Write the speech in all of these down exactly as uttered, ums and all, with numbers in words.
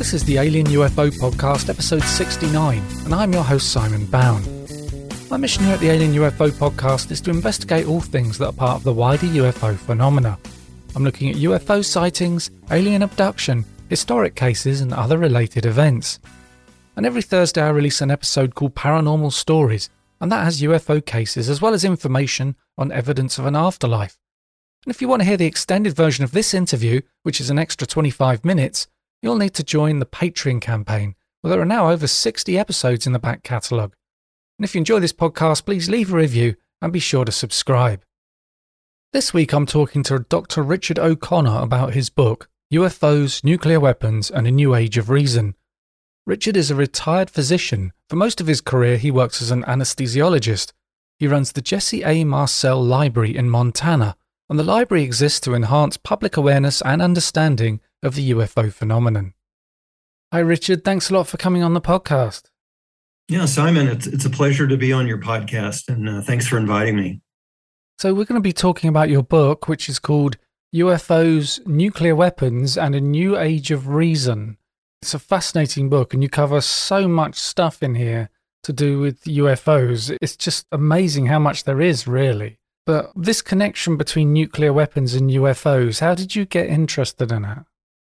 This is the Alien U F O Podcast, episode sixty-nine, and I'm your host, Simon Bound. My mission here at the Alien U F O Podcast is to investigate all things that are part of the wider U F O phenomena. I'm looking at U F O sightings, alien abduction, historic cases, and other related events. And every Thursday I release an episode called Paranormal Stories, and that has U F O cases as well as information on evidence of an afterlife. And if you want to hear the extended version of this interview, which is an extra twenty-five minutes, you'll need to join the Patreon campaign, where there are now over sixty episodes in the back catalogue. And if you enjoy this podcast, please leave a review and be sure to subscribe. This week I'm talking to Doctor Richard O'Connor about his book, U F Os, Nuclear Weapons and a New Age of Reason. Richard is a retired physician. For most of his career he works as an anesthesiologist. He runs the Jesse A. Marcel Library in Montana, and the library exists to enhance public awareness and understanding of the U F O phenomenon. Hi Richard, thanks a lot for coming on the podcast. Yeah, Simon, it's it's a pleasure to be on your podcast, and uh, thanks for inviting me. So we're going to be talking about your book, which is called U F Os, Nuclear Weapons and a New Age of Reason. It's a fascinating book, and you cover so much stuff in here to do with U F Os. It's just amazing how much there is, really. But this connection between nuclear weapons and U F Os, how did you get interested in it?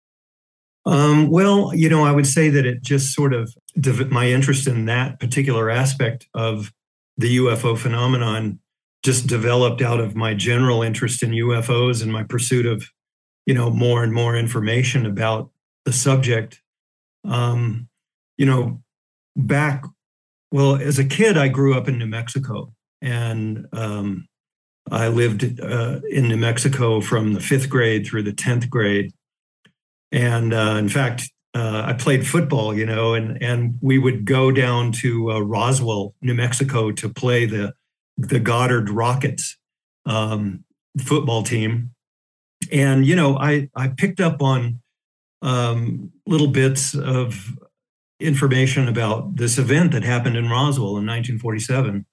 Um, well, you know, I would say that it just sort of, my interest in that particular aspect of the U F O phenomenon just developed out of my general interest in U F Os and my pursuit of, you know, more and more information about the subject. Um, you know, back, well, as a kid, I grew up in New Mexico, and um, I lived uh, in New Mexico from the fifth grade through the tenth grade. And uh, in fact, uh, I played football, you know, and, and we would go down to uh, Roswell, New Mexico to play the, the Goddard Rockets um, football team. And, you know, I, I picked up on um, little bits of information about this event that happened in Roswell in nineteen forty-seven.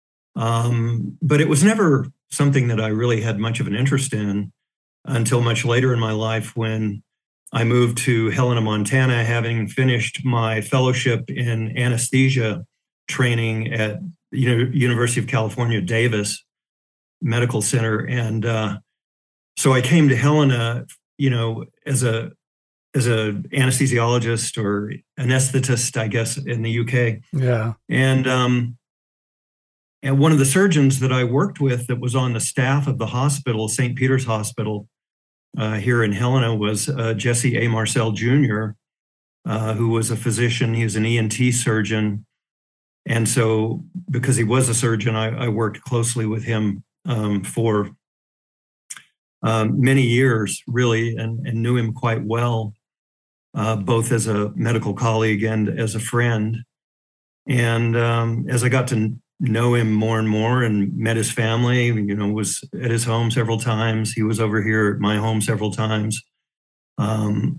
Um, but it was never something that I really had much of an interest in until much later in my life, when I moved to Helena, Montana, having finished my fellowship in anesthesia training at the University of California, Davis Medical Center. And uh, so I came to Helena, you know, as a as a anesthesiologist or anesthetist, I guess, in the U K. Yeah. And um, and one of the surgeons that I worked with that was on the staff of the hospital, Saint Peter's Hospital, Uh, here in Helena, was uh, Jesse A. Marcel Junior, uh, who was a physician. He was an E N T surgeon. And so because he was a surgeon, I, I worked closely with him um, for um, many years, really, and, and knew him quite well, uh, both as a medical colleague and as a friend. And um, as I got to know him more and more and met his family, you know, was at his home several times. He was over here at my home several times. Um,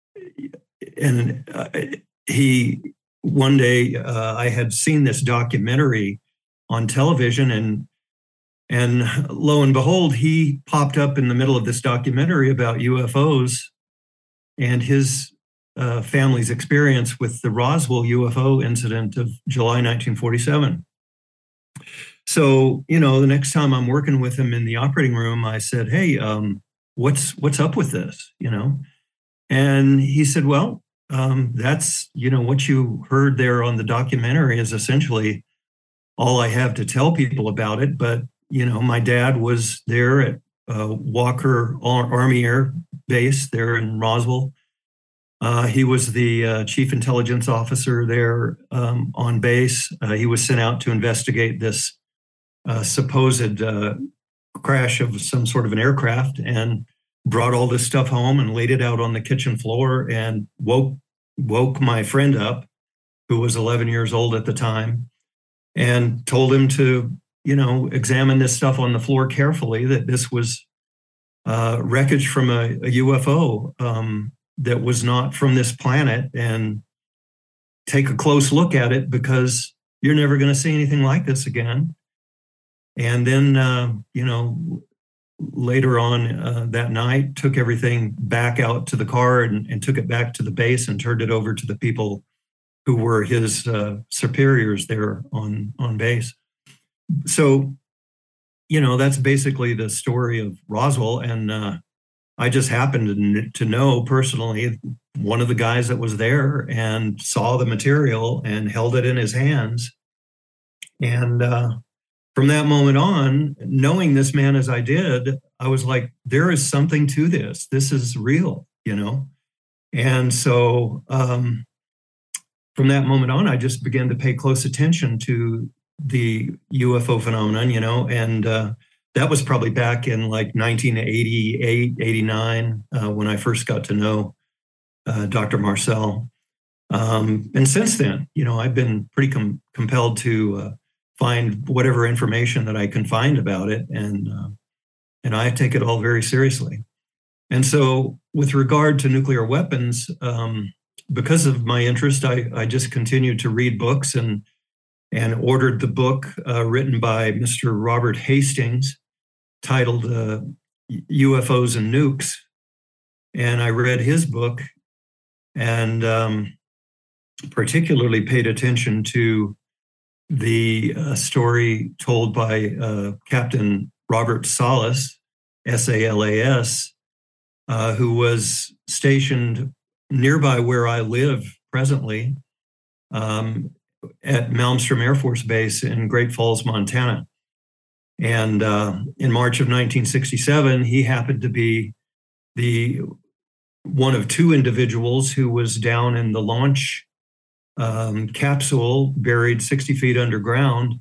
and uh, he, one day uh, I had seen this documentary on television, and, and lo and behold, he popped up in the middle of this documentary about U F Os and his uh, family's experience with the Roswell U F O incident of July nineteen forty-seven. So, you know, the next time I'm working with him in the operating room, I said, hey, um, what's what's up with this, you know? And he said, well, um, that's, you know, what you heard there on the documentary is essentially all I have to tell people about it. But, you know, my dad was there at uh, Walker Army Air Base there in Roswell. Uh, he was the uh, chief intelligence officer there um, on base. Uh, he was sent out to investigate this uh, supposed uh, crash of some sort of an aircraft, and brought all this stuff home and laid it out on the kitchen floor and woke woke my friend up, who was eleven years old at the time, and told him to, you know, examine this stuff on the floor carefully, that this was uh, wreckage from a, a U F O. Um, that was not from this planet, and take a close look at it, because you're never going to see anything like this again. And then, uh, you know, later on uh, that night, took everything back out to the car and, and took it back to the base and turned it over to the people who were his uh, superiors there on, on base. So, you know, that's basically the story of Roswell. And uh, I just happened to know personally one of the guys that was there and saw the material and held it in his hands. And uh, from that moment on, knowing this man as I did, I was like, there is something to this. This is real, you know? And so um, from that moment on, I just began to pay close attention to the U F O phenomenon, you know, and uh, that was probably back in like nineteen eighty-eight, eighty-nine, uh, when I first got to know uh, Doctor Marcel. Um, and since then, you know, I've been pretty com- compelled to uh, find whatever information that I can find about it. And, uh, and I take it all very seriously. And so with regard to nuclear weapons, um, because of my interest, I, I just continued to read books and and ordered the book uh, written by Mister Robert Hastings titled uh, U F Os and Nukes. And I read his book and um, particularly paid attention to the uh, story told by uh, Captain Robert Salas, S A L A S, uh, who was stationed nearby where I live presently, um, at Malmstrom Air Force Base in Great Falls, Montana. And uh, in March of nineteen sixty-seven, he happened to be the one of two individuals who was down in the launch um, capsule buried sixty feet underground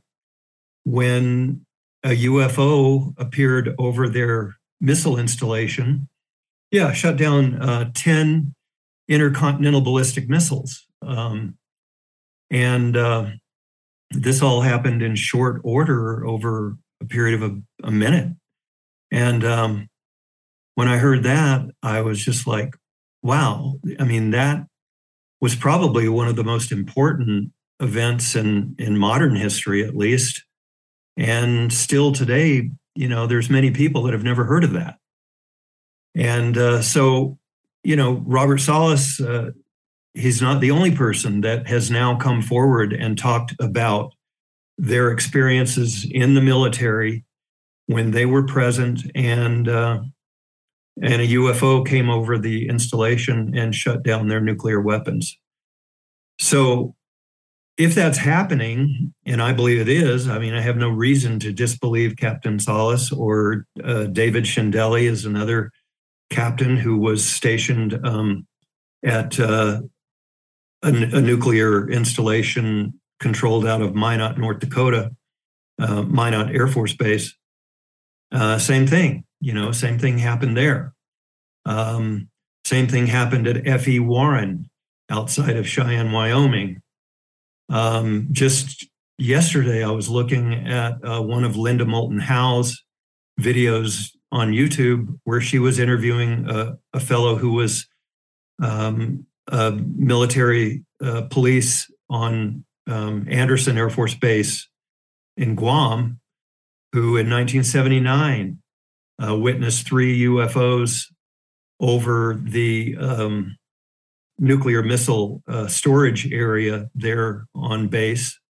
when a U F O appeared over their missile installation. Yeah, shut down uh, ten intercontinental ballistic missiles. Um, And uh, this all happened in short order over a period of a, a minute. And um, when I heard that, I was just like, wow. I mean, that was probably one of the most important events in, in modern history, at least. And still today, you know, there's many people that have never heard of that. And uh, so, you know, Robert Salas, uh, he's not the only person that has now come forward and talked about their experiences in the military when they were present and uh, and a U F O came over the installation and shut down their nuclear weapons. So if that's happening, and I believe it is, I mean, I have no reason to disbelieve Captain Salas or uh, David Shindelli is another captain who was stationed um, at uh, A, a nuclear installation controlled out of Minot, North Dakota, uh, Minot Air Force Base. Uh, same thing, you know, same thing happened there. Um, same thing happened at F E Warren outside of Cheyenne, Wyoming. Um, just yesterday, I was looking at uh, one of Linda Moulton Howe's videos on YouTube where she was interviewing a, a fellow who was um, Uh, military uh, police on um, Anderson Air Force Base in Guam, who in nineteen seventy-nine uh, witnessed three U F Os over the um, nuclear missile uh, storage area there on base.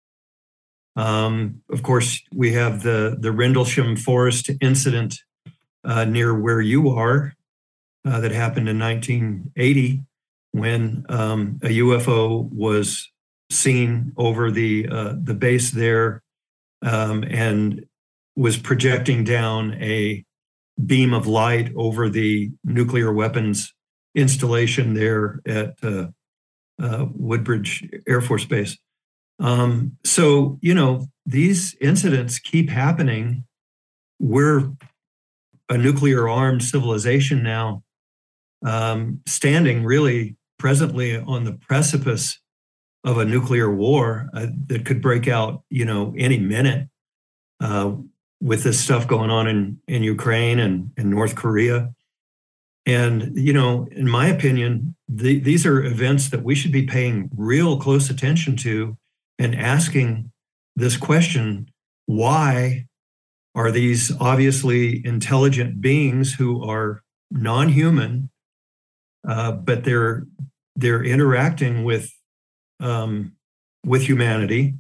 Um, of course, we have the, the Rendlesham Forest incident uh, near where you are uh, that happened in nineteen eighty. When um, a U F O was seen over the uh, the base there um, and was projecting down a beam of light over the nuclear weapons installation there at uh, uh, Woodbridge Air Force Base. Um, so, you know, these incidents keep happening. We're a nuclear-armed civilization now, um, standing really presently on the precipice of a nuclear war uh, that could break out, you know, any minute uh, with this stuff going on in, in Ukraine and in North Korea. And, you know, in my opinion, the, these are events that we should be paying real close attention to and asking this question, why are these obviously intelligent beings who are non-human, uh, but they're they're interacting with um, with humanity.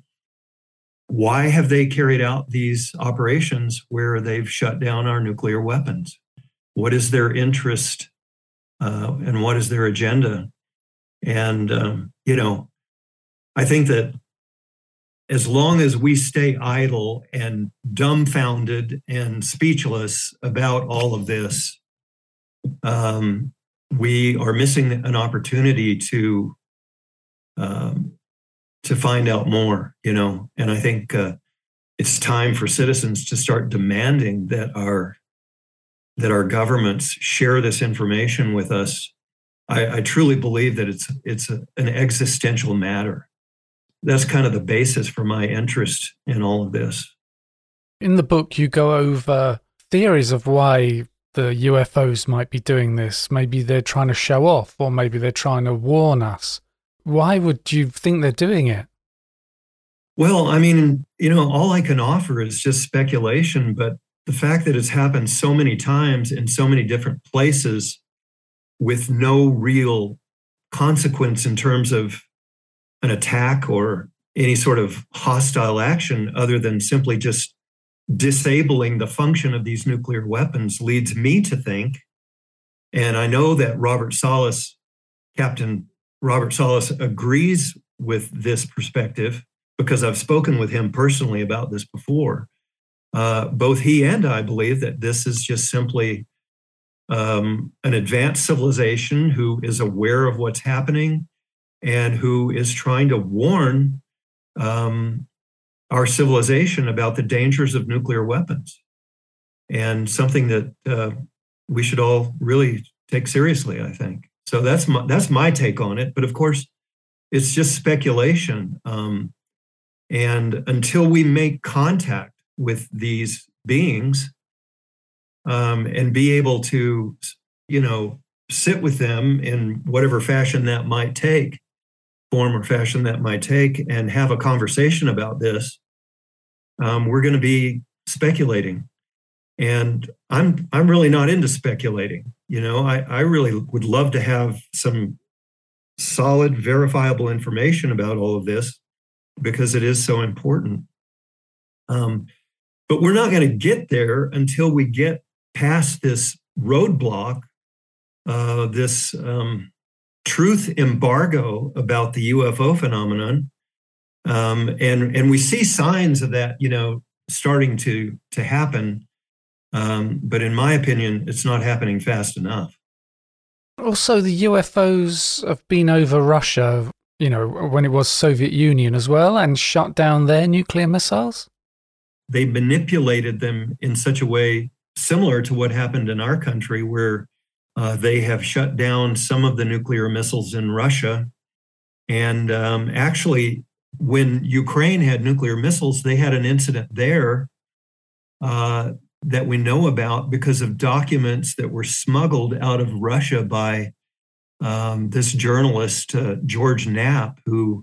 Why have they carried out these operations where they've shut down our nuclear weapons? What is their interest uh, and what is their agenda? And, um, you know, I think that as long as we stay idle and dumbfounded and speechless about all of this, um, we are missing an opportunity to um, to find out more, you know. And I think uh, it's time for citizens to start demanding that our that our governments share this information with us. I, I truly believe that it's it's a, an existential matter. That's kind of the basis for my interest in all of this. In the book, you go over theories of why the U F Os might be doing this. Maybe they're trying to show off, or maybe they're trying to warn us. Why would you think they're doing it? Well, I mean, you know, all I can offer is just speculation, but the fact that it's happened so many times in so many different places with no real consequence in terms of an attack or any sort of hostile action other than simply just disabling the function of these nuclear weapons leads me to think, and I know that Robert Salas, Captain Robert Salas, agrees with this perspective because I've spoken with him personally about this before. Uh, both he and I believe that this is just simply um, an advanced civilization who is aware of what's happening and who is trying to warn um, our civilization about the dangers of nuclear weapons, and something that uh, we should all really take seriously, I think. So that's my, that's my take on it. But of course, it's just speculation. Um, and until we make contact with these beings um, and be able to, you know, sit with them in whatever fashion that might take, form or fashion that might take, and have a conversation about this, um, we're going to be speculating. And I'm I'm really not into speculating. You know, I, I really would love to have some solid, verifiable information about all of this because it is so important. Um, but we're not going to get there until we get past this roadblock, uh, this um, truth embargo about the U F O phenomenon. Um, and, and we see signs of that, you know, starting to, to happen. Um, but in my opinion, it's not happening fast enough. Also, the U F Os have been over Russia, you know, when it was Soviet Union as well, and shut down their nuclear missiles. They manipulated them in such a way similar to what happened in our country, where uh, they have shut down some of the nuclear missiles in Russia. And um, actually, when Ukraine had nuclear missiles, they had an incident there uh, that we know about because of documents that were smuggled out of Russia by um, this journalist, uh, George Knapp, who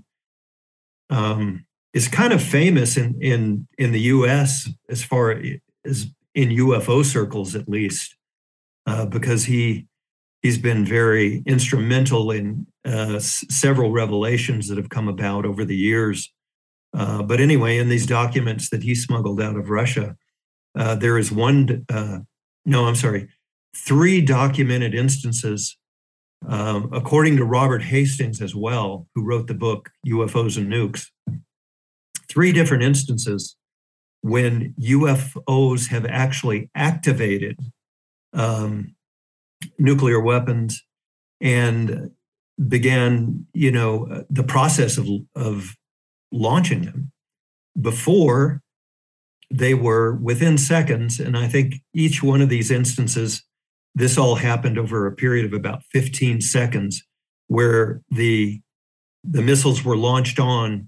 um, is kind of famous in, in, in the U S as far as in U F O circles, at least, uh, because he, he's been very instrumental in uh, s- several revelations that have come about over the years. Uh, but anyway, in these documents that he smuggled out of Russia, uh, there is one, uh, no, I'm sorry, three documented instances, um, according to Robert Hastings as well, who wrote the book U F Os and Nukes, three different instances when U F Os have actually activated um, nuclear weapons and began, you know, the process of, of launching them before they were within seconds. And I think each one of these instances, this all happened over a period of about fifteen seconds, where the, the missiles were launched on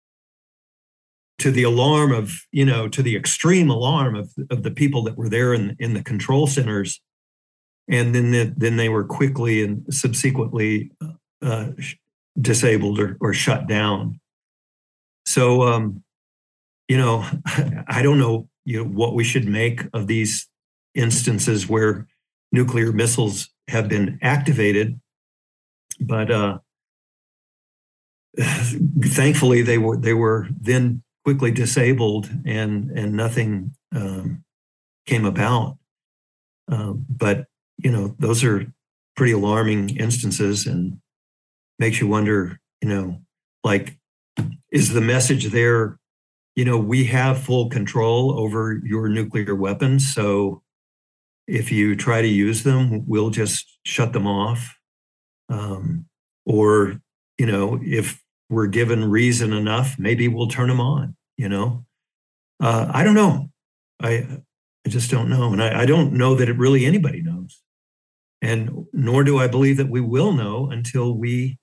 to the alarm of, you know, to the extreme alarm of, of the people that were there in, in the control centers. And then, the, then they were quickly and subsequently uh, disabled or, or shut down. So, um, you know, I don't know you know, what we should make of these instances where nuclear missiles have been activated. But uh, thankfully, they were they were then quickly disabled, and and nothing um, came about. Um, but you know, those are pretty alarming instances, and makes you wonder. You know, like, is the message there? You know, we have full control over your nuclear weapons, so if you try to use them, we'll just shut them off. Um, or, you know, if we're given reason enough, maybe we'll turn them on, you know. Uh, I don't know. I I just don't know. And I, I don't know that it really anybody knows. And nor do I believe that we will know until we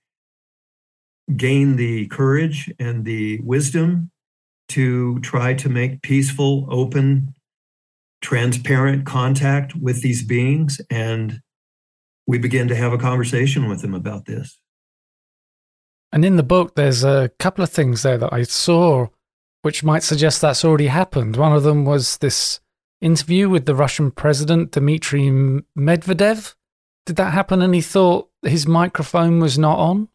gain the courage and the wisdom to try to make peaceful, open, transparent contact with these beings, and we begin to have a conversation with them about this. And in the book, there's a couple of things there that I saw which might suggest that's already happened. One of them was this interview with the Russian president, Dmitry Medvedev. Did that happen and he thought his microphone was not on?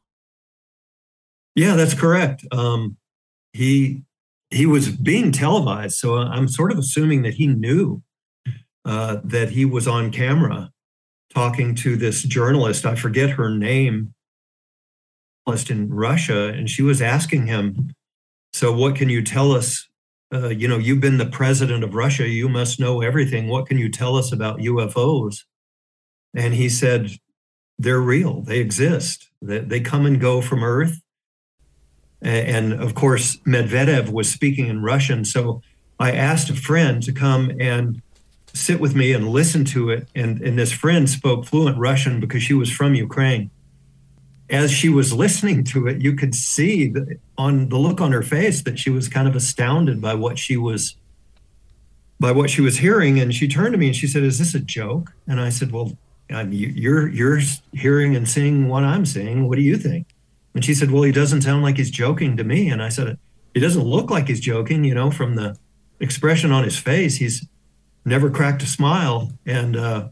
Yeah, that's correct. Um, he he was being televised, so I'm sort of assuming that he knew uh, that he was on camera talking to this journalist. I forget her name, in Russia, and she was asking him, so what can you tell us? Uh, you know, you've been the president of Russia. You must know everything. What can you tell us about U F Os? And he said, they're real. They exist. They, they come and go from Earth. And, and of course, Medvedev was speaking in Russian. So I asked a friend to come and sit with me and listen to it. And, and this friend spoke fluent Russian because she was from Ukraine. As she was listening to it, you could see the, on the look on her face that she was kind of astounded by what she was by what she was hearing. And she turned to me and she said, "Is this a joke?" And I said, "Well, you're you're hearing and seeing what I'm seeing. What do you think?" And she said, "Well, he doesn't sound like he's joking to me." And I said, "He doesn't look like he's joking, you know, from the expression on his face. He's never cracked a smile." And uh,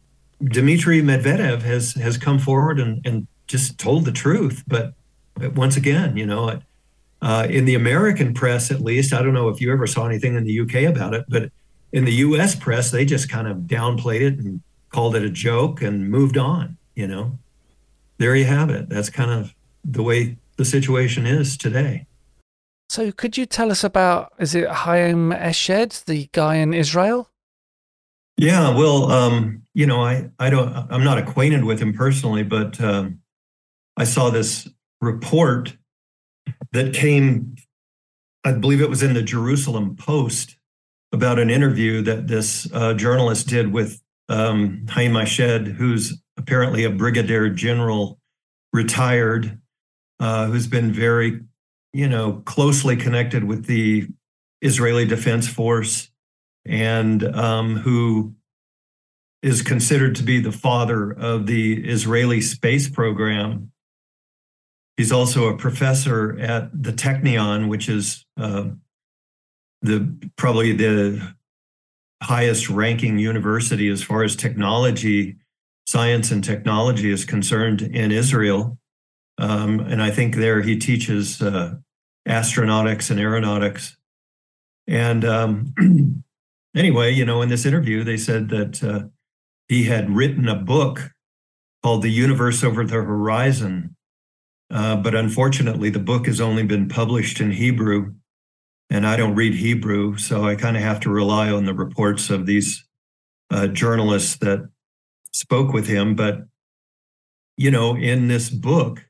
Dmitry Medvedev has has come forward and and just told the truth. But once again, you know, uh, in the American press, at least, I don't know if you ever saw anything in the U K about it, but in the U S press, they just kind of downplayed it and called it a joke and moved on, you know. There you have it. That's kind of the way the situation is today. So could you tell us about, is it Haim Eshed, the guy in Israel? Yeah, well, um, you know, I, I don't, I'm not acquainted with him personally, but um, I saw this report that came, I believe it was in the Jerusalem Post, about an interview that this uh, journalist did with um, Haim Eshed, who's apparently a brigadier general, retired, uh, who's been very, you know, closely connected with the Israeli Defense Force, and um, who is considered to be the father of the Israeli space program. He's also a professor at the Technion, which is uh, the probably the highest ranking university as far as technology, science and technology is concerned in Israel. Um, and I think there he teaches uh, astronautics and aeronautics. And um, anyway, you know, in this interview, they said that uh, he had written a book called The Universe Over the Horizon. Uh, but unfortunately, the book has only been published in Hebrew, and I don't read Hebrew, so I kind of have to rely on the reports of these uh, journalists that spoke with him. But, you know, in this book,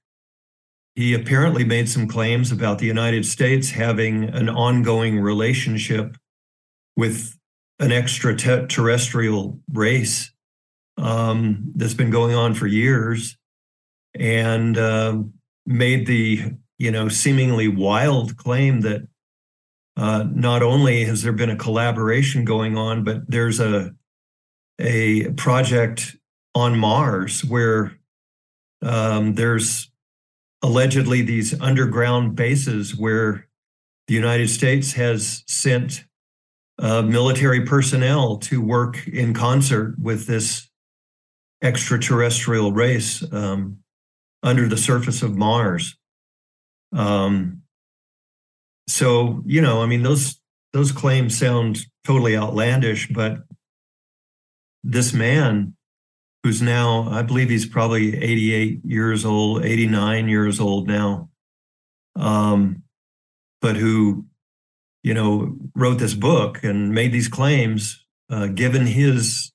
he apparently made some claims about the United States having an ongoing relationship with an extraterrestrial race um, that's been going on for years, and uh, made the, you know, seemingly wild claim that uh, not only has there been a collaboration going on, but there's a a project on Mars where um, there's allegedly these underground bases where the United States has sent uh, military personnel to work in concert with this extraterrestrial race um, under the surface of Mars. Um, so, you know, I mean, those those claims sound totally outlandish, but this man, who's now, I believe he's probably eighty-eight years old, eighty-nine years old now, um, but who, you know, wrote this book and made these claims, uh, given his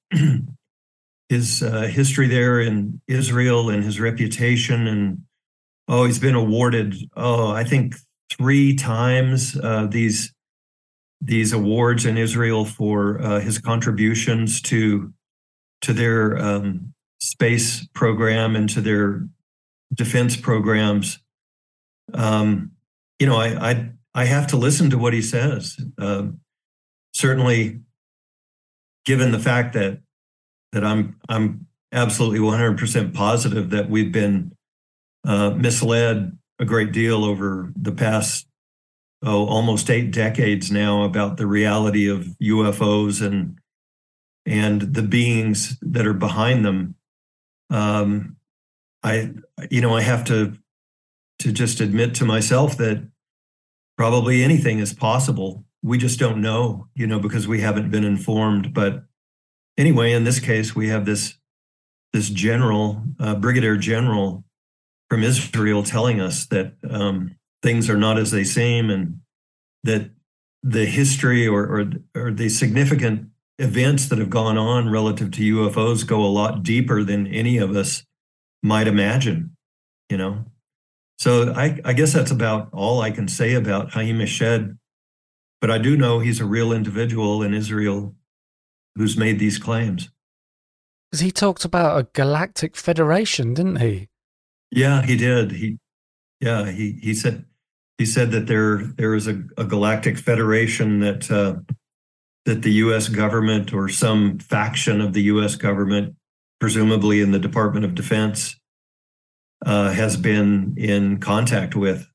his uh, history there in Israel and his reputation. And, oh, he's been awarded, oh, I think three times uh, these these awards in Israel for uh, his contributions to to their um, space program and to their defense programs. Um, you know, I, I I have to listen to what he says. Uh, certainly, given the fact that that I'm I'm absolutely one hundred percent positive that we've been uh, misled a great deal over the past oh almost eight decades now about the reality of U F Os and and the beings that are behind them. Um, I you know I have to to just admit to myself that probably anything is possible. We just don't know, you know, because we haven't been informed. But anyway, in this case, we have this this general, uh, brigadier general from Israel telling us that um, things are not as they seem, and that the history or, or or the significant events that have gone on relative to U F Os go a lot deeper than any of us might imagine, you know. So I, I guess that's about all I can say about Haim Eshed. But I do know he's a real individual in Israel who's made these claims. Because he talked about a galactic federation, didn't he? Yeah, he did. He, yeah, he he said he said that there there is a, a galactic federation that uh, that the U S government or some faction of the U S government, presumably in the Department of Defense, uh, has been in contact with.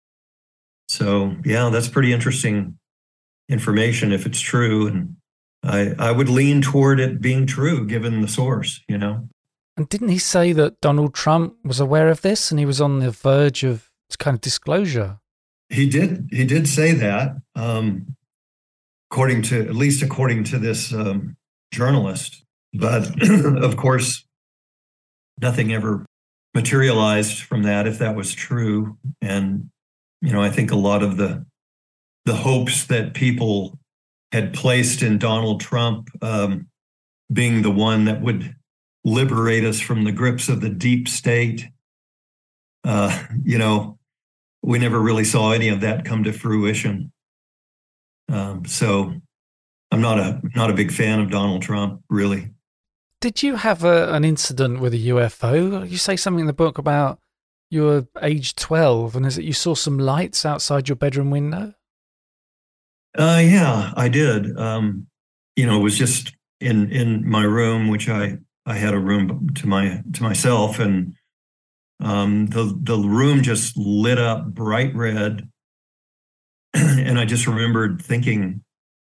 So yeah, that's pretty interesting information if it's true, and I I would lean toward it being true given the source, you know. And didn't he say that Donald Trump was aware of this and he was on the verge of kind of disclosure? He did. He did say that, um, according to at least according to this um, journalist. But of course, nothing ever materialized from that, if that was true. And you know, I think a lot of the the hopes that people had placed in Donald Trump um, being the one that would liberate us from the grips of the deep state, uh, you know, we never really saw any of that come to fruition. Um, so I'm not a not a big fan of Donald Trump, really. Did you have a, an incident with a U F O? You say something in the book about you were age twelve, and is it you saw some lights outside your bedroom window? Uh, yeah, I did. Um, you know, it was just in in my room, which I I had a room to my to myself, and um, the the room just lit up bright red, and I just remembered thinking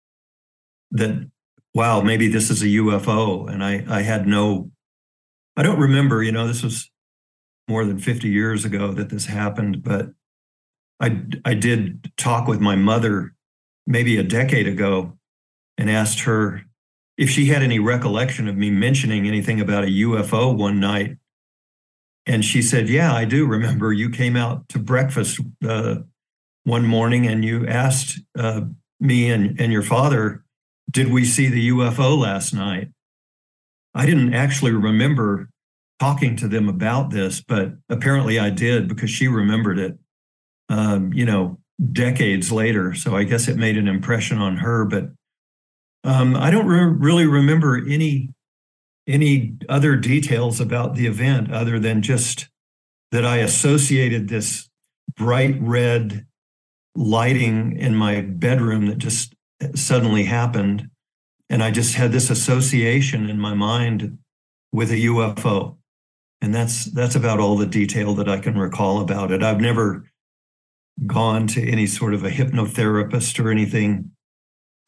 that, wow, maybe this is a U F O, and I I had no, I don't remember. You know, this was more than fifty years ago that this happened, but I I did talk with my mother maybe a decade ago and asked her if she had any recollection of me mentioning anything about a U F O one night. And she said, yeah, I do remember you came out to breakfast uh, one morning and you asked uh, me and, and your father, did we see the U F O last night? I didn't actually remember talking to them about this, but apparently I did because she remembered it, um, you know, decades later. So I guess it made an impression on her, but um, I don't re- really remember any any other details about the event other than just that I associated this bright red lighting in my bedroom that just suddenly happened. And I just had this association in my mind with a U F O. And that's that's about all the detail that I can recall about it. I've never gone to any sort of a hypnotherapist or anything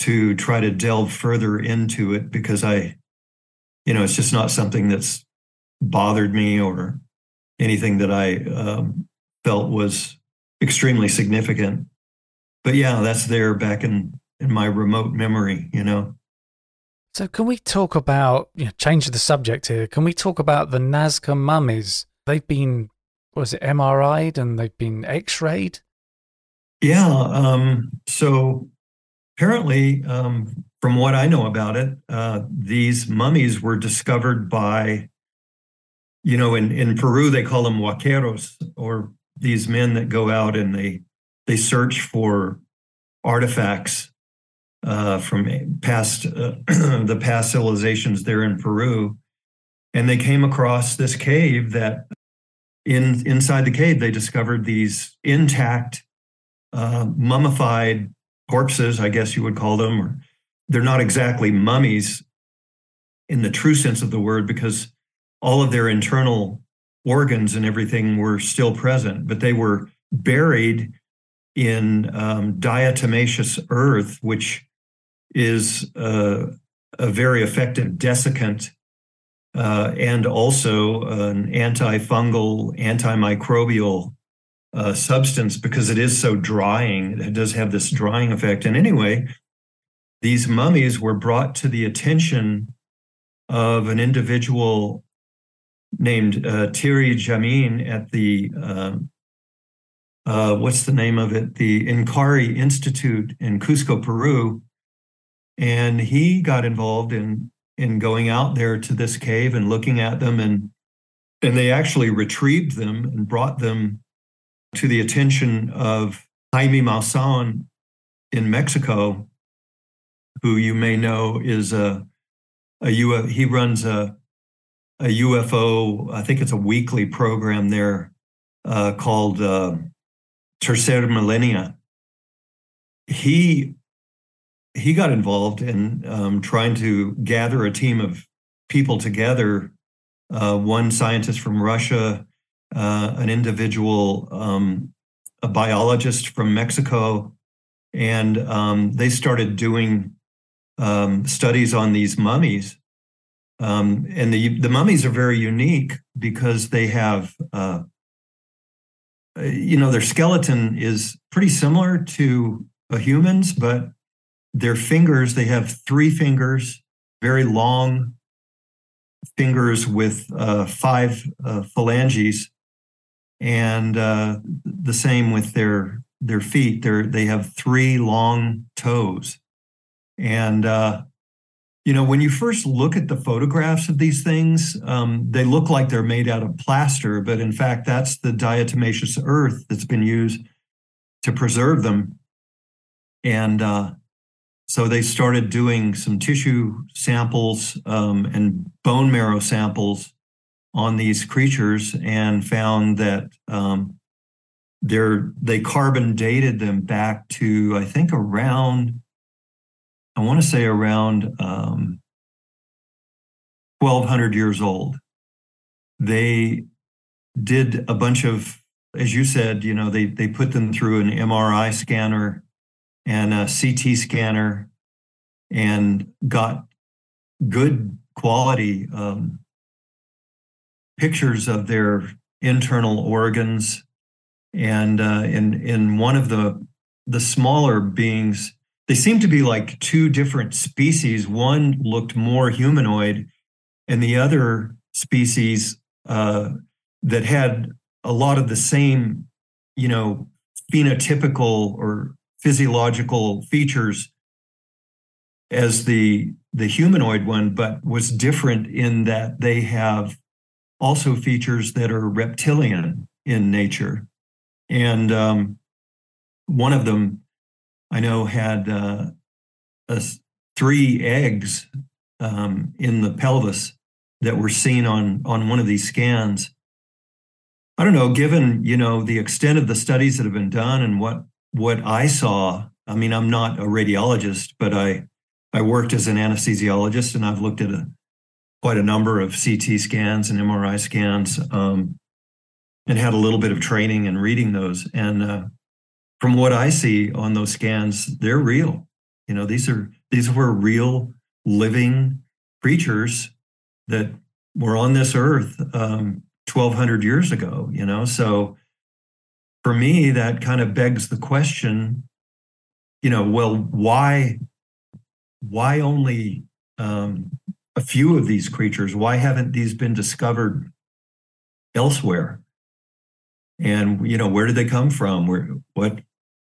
to try to delve further into it because I, you know, it's just not something that's bothered me or anything that I um, felt was extremely significant. But yeah, that's there back in, in my remote memory, you know. So can we talk about, you know, change the subject here, can we talk about the Nazca mummies? They've been, was it M R I'd and they've been X-rayed? Yeah, um, so apparently, um, from what I know about it, uh, these mummies were discovered by, you know, in, in Peru, they call them huaqueros, or these men that go out and they they search for artifacts uh, from past uh, the past civilizations there in Peru, and they came across this cave that in inside the cave they discovered these intact uh, mummified corpses, I guess you would call them, or they're not exactly mummies in the true sense of the word because all of their internal organs and everything were still present, but they were buried in um, diatomaceous earth, which is uh, a very effective desiccant uh, and also an antifungal, antimicrobial uh, substance because it is so drying. It does have this drying effect. And anyway, these mummies were brought to the attention of an individual named uh, Thierry Jamin at the, uh, uh, what's the name of it? The Incari Institute in Cusco, Peru. And he got involved in, in going out there to this cave and looking at them. And, and they actually retrieved them and brought them to the attention of Jaime Maussan in Mexico, who you may know is a, a U F, he runs a, a U F O, I think it's a weekly program there uh, called uh, Tercer Millennia. He he got involved in um, trying to gather a team of people together, uh, one scientist from Russia, uh, an individual, um, a biologist from Mexico, and um, they started doing um, studies on these mummies. Um, and the the mummies are very unique because they have, uh, you know, their skeleton is pretty similar to a human's, but their fingers, they have three fingers, very long fingers with uh, five uh, phalanges, and uh, the same with their their feet. They're, they have three long toes, and uh, you know, when you first look at the photographs of these things, um, they look like they're made out of plaster, but in fact, that's the diatomaceous earth that's been used to preserve them. And uh, so they started doing some tissue samples um, and bone marrow samples on these creatures and found that um, they're, they carbon dated them back to, I think, around I want to say around um, twelve hundred years old. They did a bunch of, as you said, you know, they they put them through an M R I scanner and a C T scanner and got good quality um, pictures of their internal organs. And uh, in in one of the the smaller beings, they seem to be like two different species. One looked more humanoid, and the other species uh, that had a lot of the same, you know, phenotypical or physiological features as the the humanoid one, but was different in that they have also features that are reptilian in nature. And um, one of them, I know, had uh, a, three eggs um, in the pelvis that were seen on, on one of these scans. I don't know, given, you know, the extent of the studies that have been done and what, what I saw, I mean, I'm not a radiologist, but I, I worked as an anesthesiologist, and I've looked at a, quite a number of C T scans and M R I scans um, and had a little bit of training in reading those. And uh, from what I see on those scans, they're real. You know, these are these were real living creatures that were on this earth um, twelve hundred years ago, you know? So for me, that kind of begs the question, you know, well, why, why only um, a few of these creatures? Why haven't these been discovered elsewhere? And, you know, where did they come from? Where, what,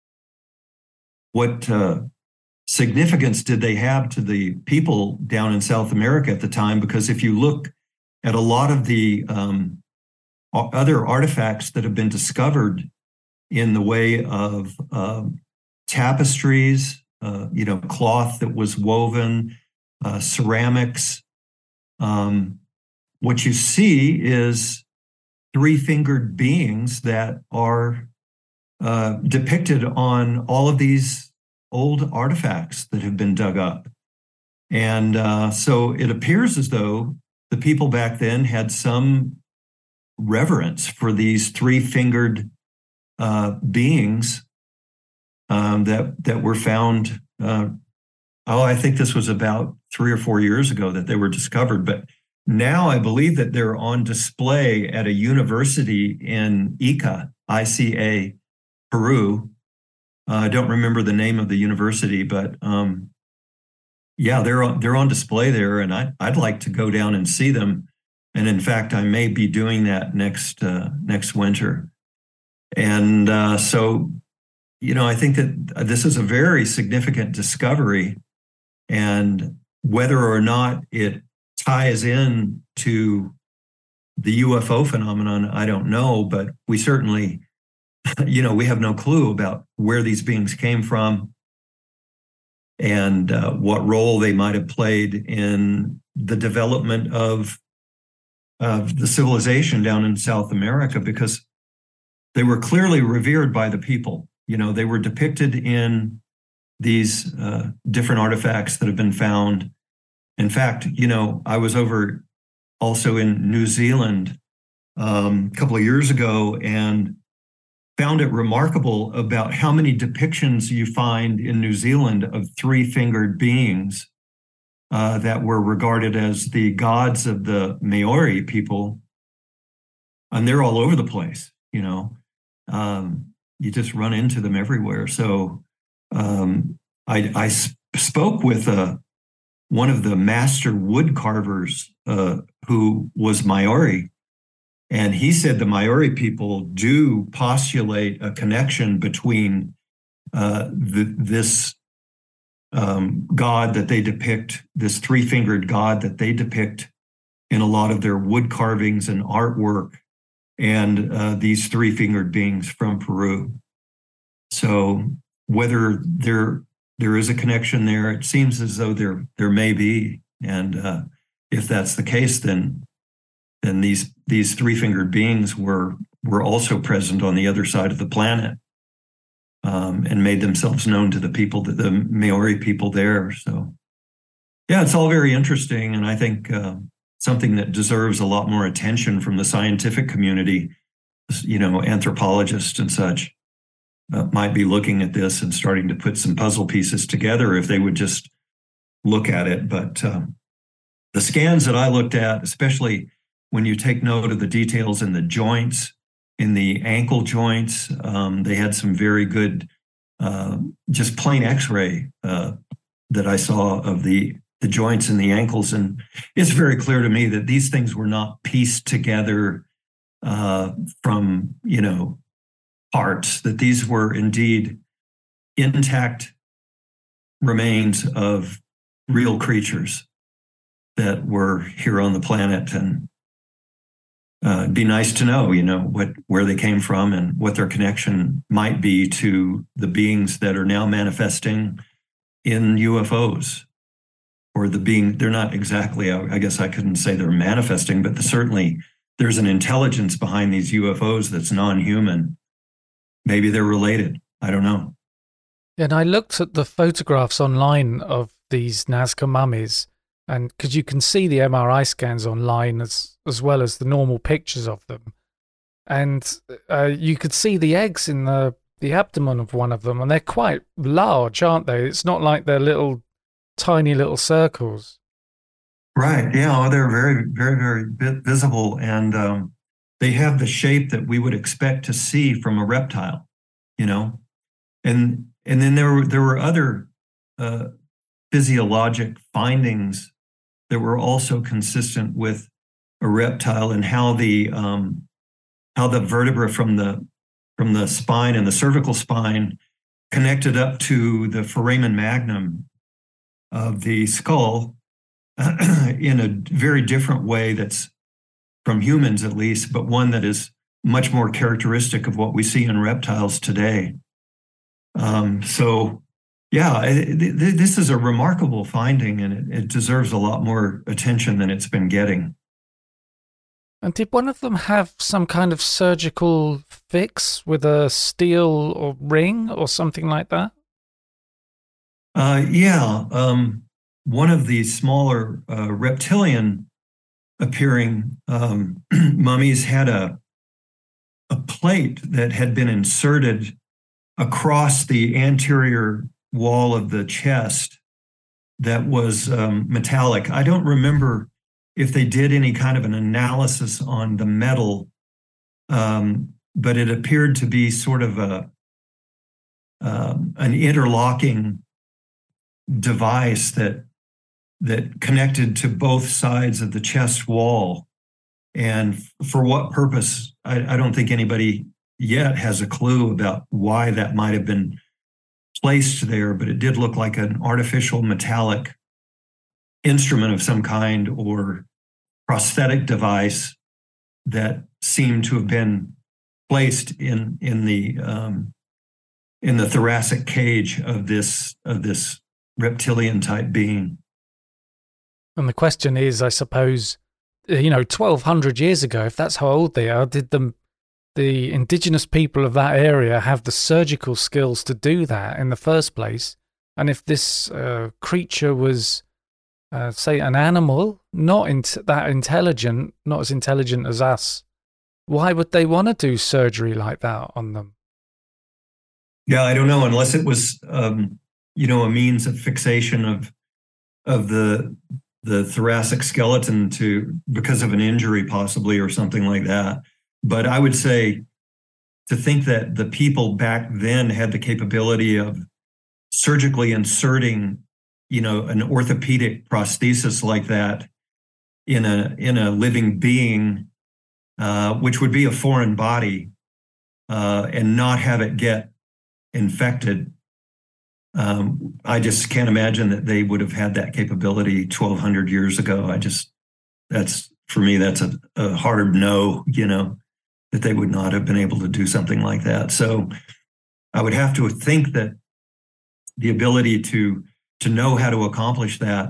what uh, significance did they have to the people down in South America at the time? Because if you look at a lot of the um, other artifacts that have been discovered in the way of uh, tapestries, uh, you know, cloth that was woven, uh, ceramics, um, what you see is three-fingered beings that are uh, depicted on all of these old artifacts that have been dug up. And uh, so it appears as though the people back then had some reverence for these three-fingered uh, beings um, that that were found. Uh, oh, I think this was about three or four years ago that they were discovered. But now I believe that they're on display at a university in Ica, I C A, Peru. Uh, I don't remember the name of the university, but um, yeah, they're on, they're on display there, and I, I'd like to go down and see them. And in fact, I may be doing that next uh, next winter. And uh, so, you know, I think that this is a very significant discovery, and whether or not it ties in to the U F O phenomenon, I don't know, but we certainly, you know, we have no clue about where these beings came from and uh, what role they might have played in the development of, of the civilization down in South America, because they were clearly revered by the people. You know, they were depicted in these uh, different artifacts that have been found. In fact, you know, I was over also in New Zealand um, a couple of years ago and found it remarkable about how many depictions you find in New Zealand of three-fingered beings uh, that were regarded as the gods of the Maori people. And they're all over the place, you know. Um, you just run into them everywhere. So um, I, I sp- spoke with a one of the master wood carvers uh, who was Maori. And he said the Maori people do postulate a connection between uh, the, this um, god that they depict, this three-fingered god that they depict in a lot of their wood carvings and artwork, and uh, these three-fingered beings from Peru. So whether there there is a connection there, it seems as though there there may be, and uh, if that's the case, then then these these three-fingered beings were were also present on the other side of the planet um, and made themselves known to the people, the, the Maori people there. So yeah, it's all very interesting, and I think uh, something that deserves a lot more attention from the scientific community. You know, anthropologists and such uh, might be looking at this and starting to put some puzzle pieces together if they would just look at it. But uh, the scans that I looked at, especially when you take note of the details in the joints, in the ankle joints, um, they had some very good, uh, just plain X-ray uh, that I saw of the the joints in the ankles. And it's very clear to me that these things were not pieced together uh, from, you know, parts, that these were indeed intact remains of real creatures that were here on the planet. And uh, it'd be nice to know, you know, what where they came from and what their connection might be to the beings that are now manifesting in U F Os. Or the being, they're not exactly, I guess I couldn't say they're manifesting, but certainly there's an intelligence behind these U F Os that's non-human. Maybe they're related. I don't know. And I looked at the photographs online of these Nazca mummies, and because you can see the M R I scans online as as well as the normal pictures of them, and uh, you could see the eggs in the the abdomen of one of them, and they're quite large, aren't they? It's not like they're little, tiny little circles. Right. Yeah. Well, they're very, very, very visible, and um, they have the shape that we would expect to see from a reptile, you know. And and then there were there were other uh, physiologic findings that were also consistent with a reptile, and how the um, how the vertebra from the from the spine and the cervical spine connected up to the foramen magnum of the skull in a very different way that's from humans, at least, but one that is much more characteristic of what we see in reptiles today. Um, so, yeah, it, it, this is a remarkable finding, and it, it deserves a lot more attention than it's been getting. And did one of them have some kind of surgical fix with a steel or ring or something like that? Uh, yeah. Um, one of the smaller uh, reptilian appearing um, mummies had a, a plate that had been inserted across the anterior wall of the chest that was um, metallic. I don't remember if they did any kind of an analysis on the metal, um, but it appeared to be sort of a um, an interlocking device that that connected to both sides of the chest wall. And for what purpose, I, I don't think anybody yet has a clue about why that might have been placed there, but it did look like an artificial metallic instrument of some kind or prosthetic device that seemed to have been placed in in the um, in the thoracic cage of this of this reptilian type being. And the question is, I suppose, you know, twelve hundred years ago, if that's how old they are, did the the indigenous people of that area have the surgical skills to do that in the first place? And if this uh, creature was, uh, say, an animal, not in that intelligent, not as intelligent as us, why would they want to do surgery like that on them? Yeah, I don't know, unless it was, um, you know, a means of fixation of of the the thoracic skeleton to because of an injury possibly or something like that. But I would say to think that the people back then had the capability of surgically inserting, you know, an orthopedic prosthesis like that in a in a living being, uh, which would be a foreign body, uh, and not have it get infected. Um, I just can't imagine that they would have had that capability twelve hundred years ago. I just, that's, for me, that's a, a hard no, you know, that they would not have been able to do something like that. So I would have to think that the ability to, to know how to accomplish that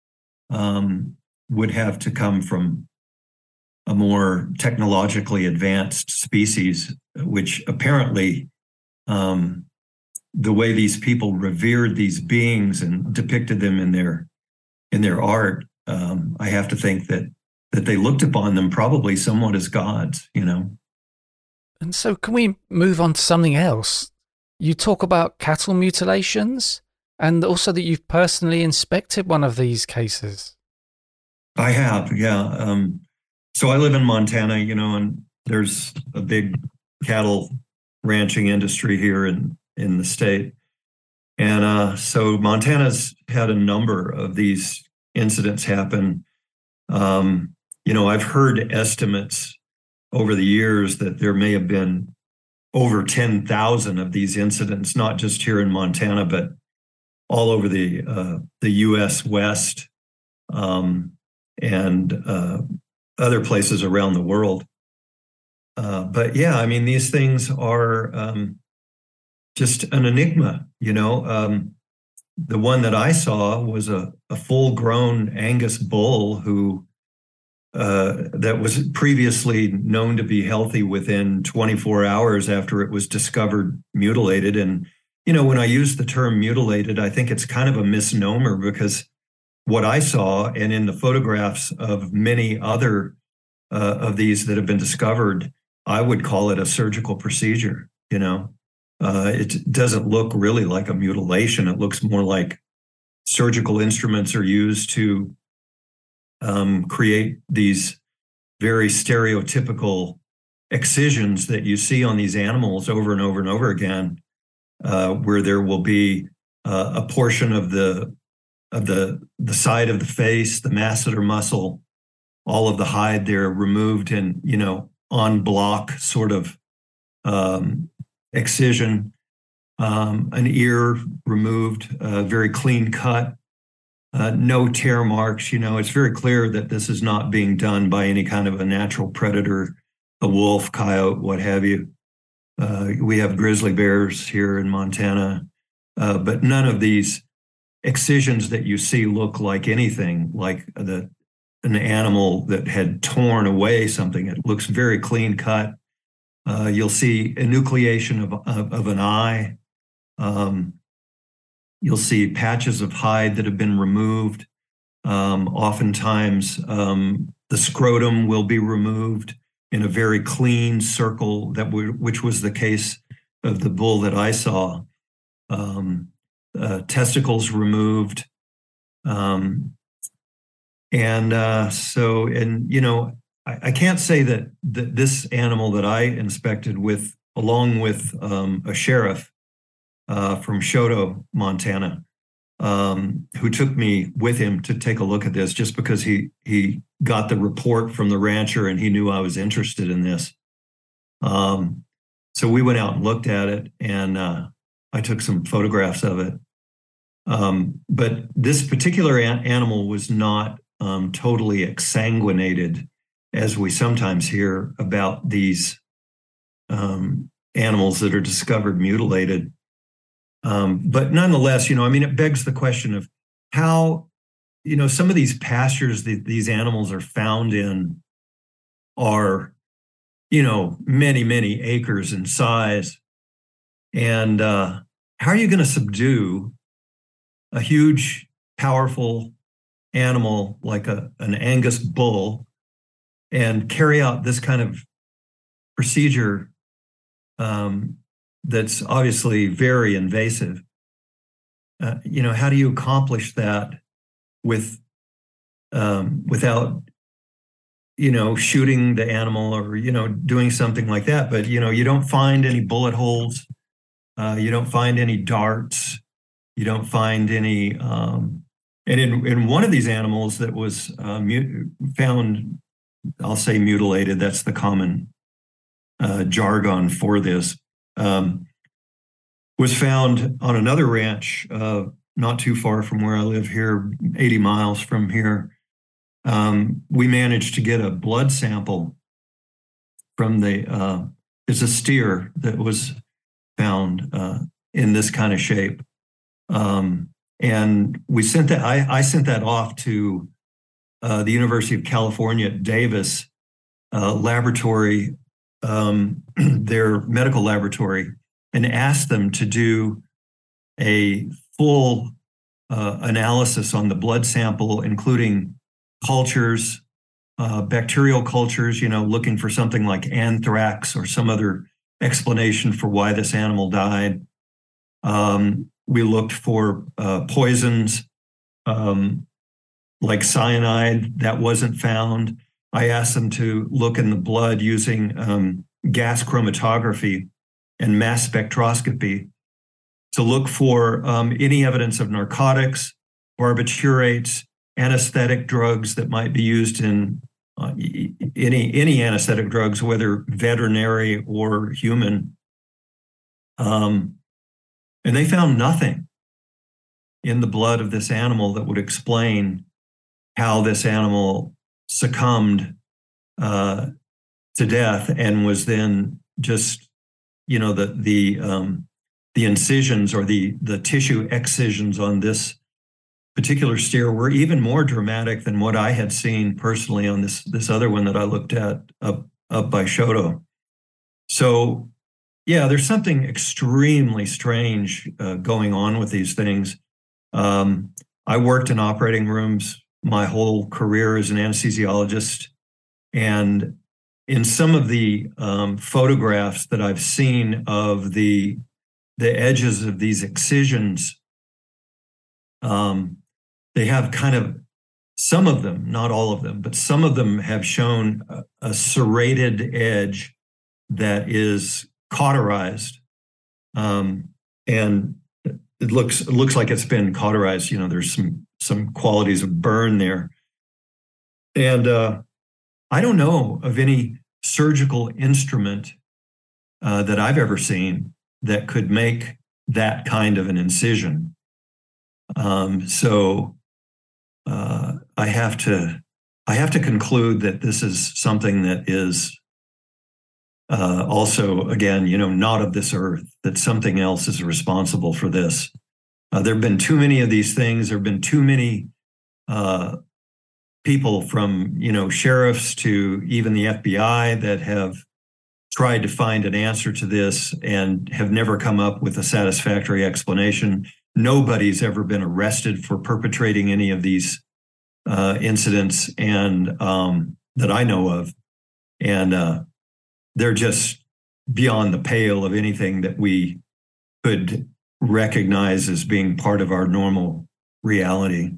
um, would have to come from a more technologically advanced species, which apparently, um, the way these people revered these beings and depicted them in their in their art, um, I have to think that that they looked upon them probably somewhat as gods, you know. And so can we move on to something else? You talk about cattle mutilations and also that you've personally inspected one of these cases. I have, yeah. Um, so I live in Montana, you know, and there's a big cattle ranching industry here in in the state. And uh, so Montana's had a number of these incidents happen. Um, you know, I've heard estimates over the years that there may have been over ten thousand of these incidents, not just here in Montana, but all over the uh, the U S West um, and uh, other places around the world. Uh, but yeah, I mean, these things are um, just an enigma, you know. Um, the one that I saw was a, a full-grown Angus bull who uh, that was previously known to be healthy within twenty-four hours after it was discovered mutilated. And, you know, when I use the term mutilated, I think it's kind of a misnomer because what I saw, and in the photographs of many other uh, of these that have been discovered, I would call it a surgical procedure, you know. Uh, it doesn't look really like a mutilation. It looks more like surgical instruments are used to um, create these very stereotypical excisions that you see on these animals over and over and over again, uh, where there will be uh, a portion of the of the the side of the face, the masseter muscle, all of the hide there removed in, you know, on block sort of um, excision, um, an ear removed, uh, very clean cut, uh, no tear marks. You know, it's very clear that this is not being done by any kind of a natural predator, a wolf, coyote, what have you. Uh, we have grizzly bears here in Montana, uh, but none of these excisions that you see look like anything like the an animal that had torn away something. It looks very clean cut. Uh, you'll see enucleation of, of, of an eye. Um, you'll see patches of hide that have been removed. Um, oftentimes, um, the scrotum will be removed in a very clean circle, that w- which was the case of the bull that I saw. Um, uh, testicles removed. Um, and uh, so, and, you know, I, I can't say that, that this animal that I inspected with, along with um, a sheriff uh, from Choteau, Montana, um, who took me with him to take a look at this just because he, he got the report from the rancher and he knew I was interested in this. Um, so we went out and looked at it, and uh, I took some photographs of it. Um, but this particular a- animal was not um, totally exsanguinated, as we sometimes hear about these um, animals that are discovered mutilated. Um, but nonetheless, you know, I mean, it begs the question of how, you know, some of these pastures that these animals are found in are, you know, many, many acres in size. And uh, how are you going to subdue a huge, powerful animal like a, an Angus bull and carry out this kind of procedure um, that's obviously very invasive? Uh, you know, how do you accomplish that with um, without, you know, shooting the animal or, you know, doing something like that? But, you know, you don't find any bullet holes. Uh, you don't find any darts. You don't find any, um, and in, in one of these animals that was uh, mut- found, I'll say mutilated, that's the common uh, jargon for this, um, was found on another ranch uh, not too far from where I live here, eighty miles from here. Um, we managed to get a blood sample from the, uh, it's a steer that was found uh, in this kind of shape. Um, and we sent that, I, I sent that off to uh, the University of California at Davis uh, laboratory, um, their medical laboratory, and asked them to do a full uh, analysis on the blood sample, including cultures, uh, bacterial cultures, you know, looking for something like anthrax or some other explanation for why this animal died. Um, we looked for uh, poisons um, like cyanide. That wasn't found. I asked them to look in the blood using um, gas chromatography and mass spectroscopy to look for um, any evidence of narcotics, barbiturates, anesthetic drugs that might be used in uh, any any anesthetic drugs, whether veterinary or human. Um, and they found nothing in the blood of this animal that would explain how this animal succumbed uh, to death and was then just, you know, the the um, the incisions or the the tissue excisions on this particular steer were even more dramatic than what I had seen personally on this this other one that I looked at up up by Choteau. So, yeah, there's something extremely strange uh, going on with these things. Um, I worked in operating rooms my whole career as an anesthesiologist, and in some of the um, photographs that I've seen of the the edges of these excisions, um, they have kind of, some of them, not all of them, but some of them have shown a, a serrated edge that is cauterized. Um, and it looks it looks like it's been cauterized. You know, there's some some qualities of burn there. And uh, I don't know of any surgical instrument uh, that I've ever seen that could make that kind of an incision. Um, so uh, I have to I have to conclude that this is something that is uh, also, again, you know, not of this earth, that something else is responsible for this. Uh, there have been too many of these things. There have been too many uh, people from, you know, sheriffs to even the F B I that have tried to find an answer to this and have never come up with a satisfactory explanation. Nobody's ever been arrested for perpetrating any of these uh, incidents, and um, that I know of. And uh, they're just beyond the pale of anything that we could recognize as being part of our normal reality.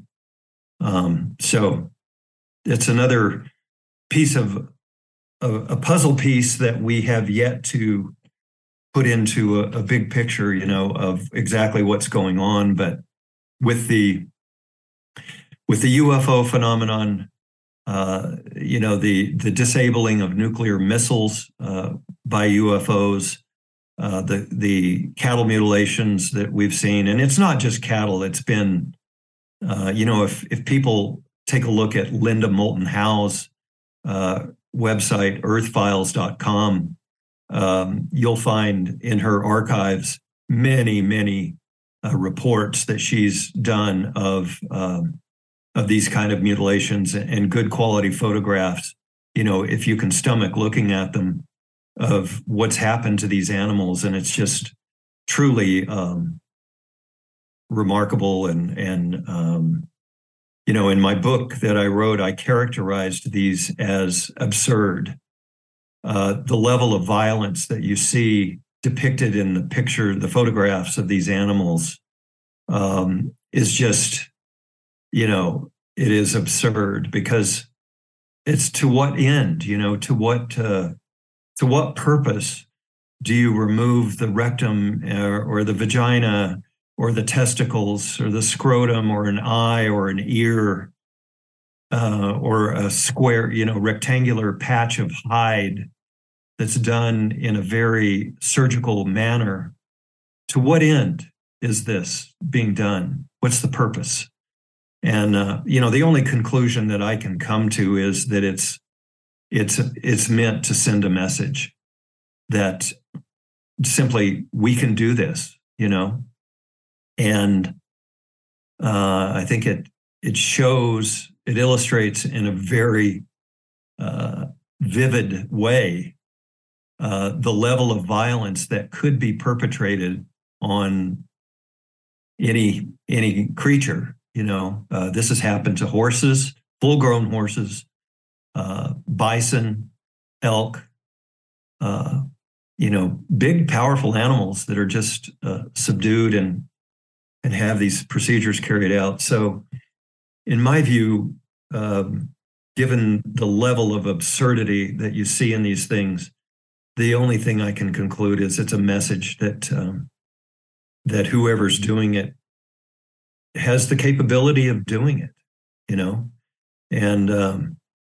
Um, so it's another piece of, of a puzzle piece that we have yet to put into a, a big picture, you know, of exactly what's going on. But with the with the U F O phenomenon, uh, you know, the the disabling of nuclear missiles uh, by U F Os, uh, the the cattle mutilations that we've seen, and it's not just cattle. It's been, uh, you know, if if people take a look at Linda Moulton Howe's uh, website, earth files dot com, um, you'll find in her archives many, many uh, reports that she's done of um, of these kind of mutilations, and good quality photographs, you know, if you can stomach looking at them, of what's happened to these animals. And it's just truly um, remarkable. And, and um, you know, in my book that I wrote, I characterized these as absurd. Uh, the level of violence that you see depicted in the picture, the photographs of these animals, um, is just, you know, it is absurd, because it's to what end, you know, to what, uh, to what purpose do you remove the rectum or, or the vagina or the testicles or the scrotum or an eye or an ear uh, or a square, you know, rectangular patch of hide that's done in a very surgical manner? To what end is this being done? What's the purpose? And, uh, you know, the only conclusion that I can come to is that it's, it's, it's meant to send a message that simply we can do this, you know? And uh, I think it, it shows, it illustrates in a very uh, vivid way uh, the level of violence that could be perpetrated on any, any creature. You know, uh, this has happened to horses, full-grown horses, uh, bison, elk, uh, you know, big, powerful animals that are just uh, subdued and and have these procedures carried out. So, in my view, um, given the level of absurdity that you see in these things, the only thing I can conclude is it's a message that um, that whoever's doing it has the capability of doing it, you know? And um,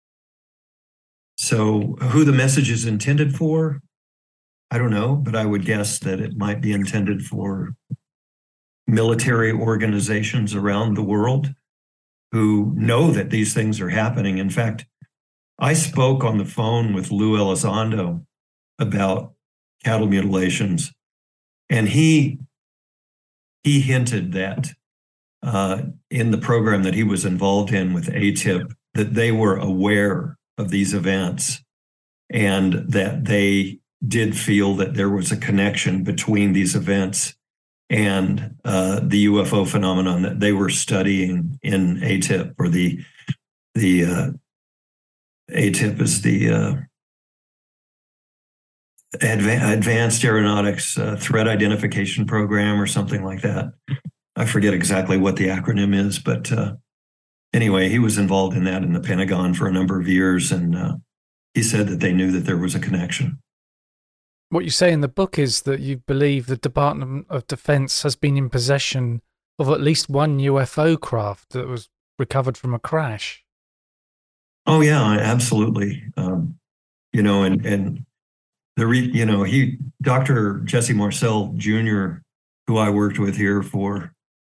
so who the message is intended for, I don't know, but I would guess that it might be intended for military organizations around the world who know that these things are happening. In fact, I spoke on the phone with Lou Elizondo about cattle mutilations, and he he hinted that Uh, in the program that he was involved in with A T I P, that they were aware of these events and that they did feel that there was a connection between these events and uh, the U F O phenomenon that they were studying in A T I P, or the the uh, A T I P is the uh, Adva- Advanced Aeronautics uh, Threat Identification Program or something like that. I forget exactly what the acronym is, but uh, anyway, he was involved in that in the Pentagon for a number of years, and uh, he said that they knew that there was a connection. What you say in the book is that you believe the Department of Defense has been in possession of at least one U F O craft that was recovered from a crash. Oh yeah, absolutely. Um, you know, and and the re, you know he Doctor Jesse Marcel Junior, who I worked with here for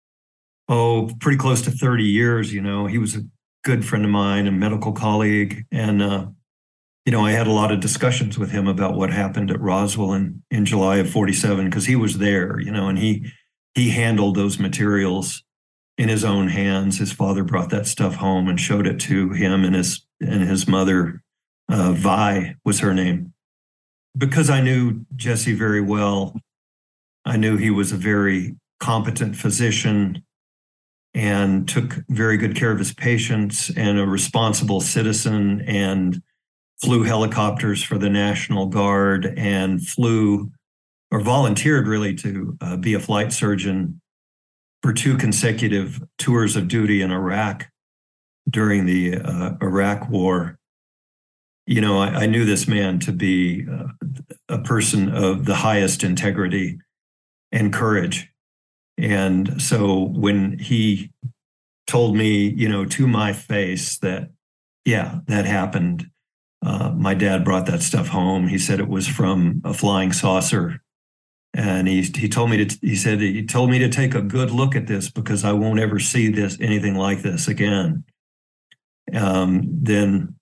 oh pretty close to thirty years. You know, he was a good friend of mine, a medical colleague, and uh, you know, I had a lot of discussions with him about what happened at Roswell in in July of forty-seven, because he was there. You know, and he he handled those materials in his own hands. His father brought that stuff home and showed it to him and his and his mother, uh, Vi was her name. Because I knew Jesse very well, I knew he was a very competent physician and took very good care of his patients and a responsible citizen, and flew helicopters for the National Guard and flew or volunteered really to uh, be a flight surgeon for two consecutive tours of duty in Iraq during the uh, Iraq War. You know, I, I knew this man to be uh, a person of the highest integrity and courage. And so when he told me, you know, to my face that, yeah, that happened, uh, my dad brought that stuff home. He said it was from a flying saucer. And he he told me to he said he told me to take a good look at this because I won't ever see this anything like this again. Um, then,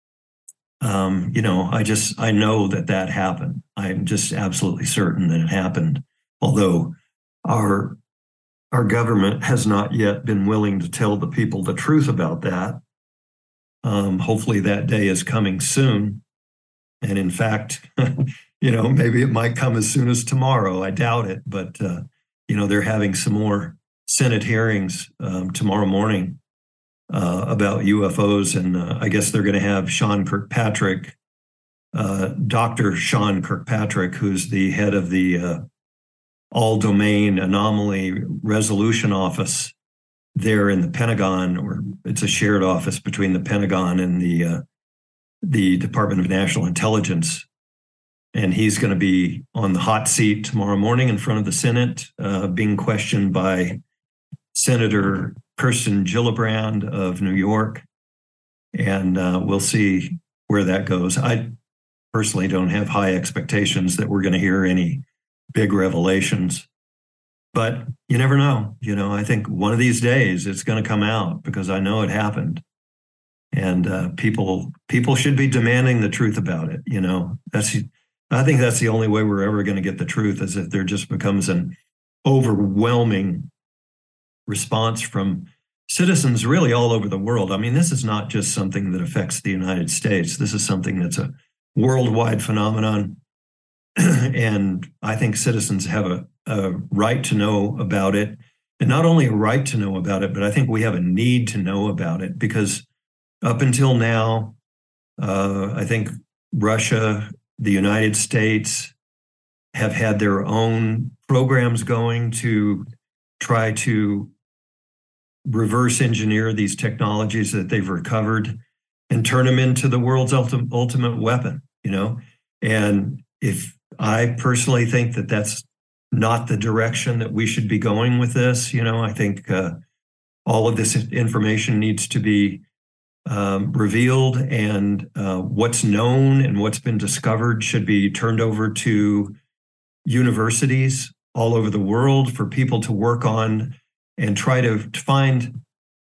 um, you know, I just I know that that happened. I'm just absolutely certain that it happened. Although our our government has not yet been willing to tell the people the truth about that. Um, hopefully, that day is coming soon. And in fact. You know, maybe it might come as soon as tomorrow. I doubt it, but uh, you know, they're having some more Senate hearings um, tomorrow morning uh, about U F Os, and uh, I guess they're going to have Sean Kirkpatrick, uh, Doctor Sean Kirkpatrick, who's the head of the uh, All Domain Anomaly Resolution Office there in the Pentagon, or it's a shared office between the Pentagon and the uh, the Department of National Intelligence. And he's going to be on the hot seat tomorrow morning in front of the Senate, uh, being questioned by Senator Kirsten Gillibrand of New York. And uh, we'll see where that goes. I personally don't have high expectations that we're going to hear any big revelations. But you never know. You know, I think one of these days it's going to come out because I know it happened. And uh, people people should be demanding the truth about it. You know, that's... I think that's the only way we're ever going to get the truth, is if there just becomes an overwhelming response from citizens really all over the world. I mean, this is not just something that affects the United States. This is something that's a worldwide phenomenon. And I think citizens have a, a right to know about it. And not only a right to know about it, but I think we have a need to know about it, because up until now, uh, I think Russia, the United States have had their own programs going to try to reverse engineer these technologies that they've recovered and turn them into the world's ultimate, ultimate weapon, you know? And if I personally think that that's not the direction that we should be going with this, you know, I think uh, all of this information needs to be Um, revealed, and uh, what's known and what's been discovered should be turned over to universities all over the world for people to work on and try to, to find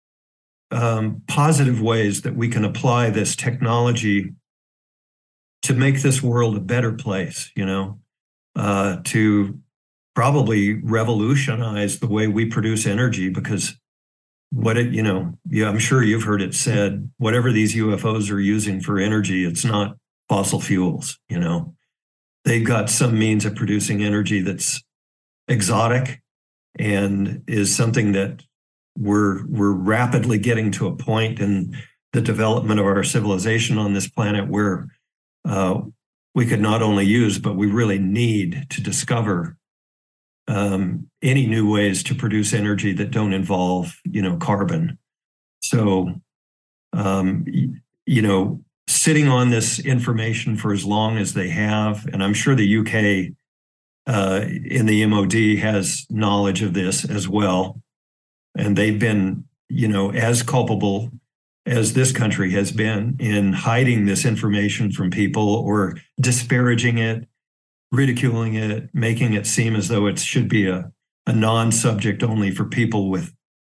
um, positive ways that we can apply this technology to make this world a better place, you know, uh, to probably revolutionize the way we produce energy, because what it, you know, yeah, I'm sure you've heard it said, whatever these U F Os are using for energy, it's not fossil fuels, you know. They've got some means of producing energy that's exotic and is something that we're we're rapidly getting to a point in the development of our civilization on this planet where uh, we could not only use, but we really need to discover um, any new ways to produce energy that don't involve, you know, carbon. So, um, you know, sitting on this information for as long as they have, and I'm sure the U K uh, in the M O D has knowledge of this as well, and they've been, you know, as culpable as this country has been in hiding this information from people or disparaging it, ridiculing it, making it seem as though it should be a, a non-subject only for people with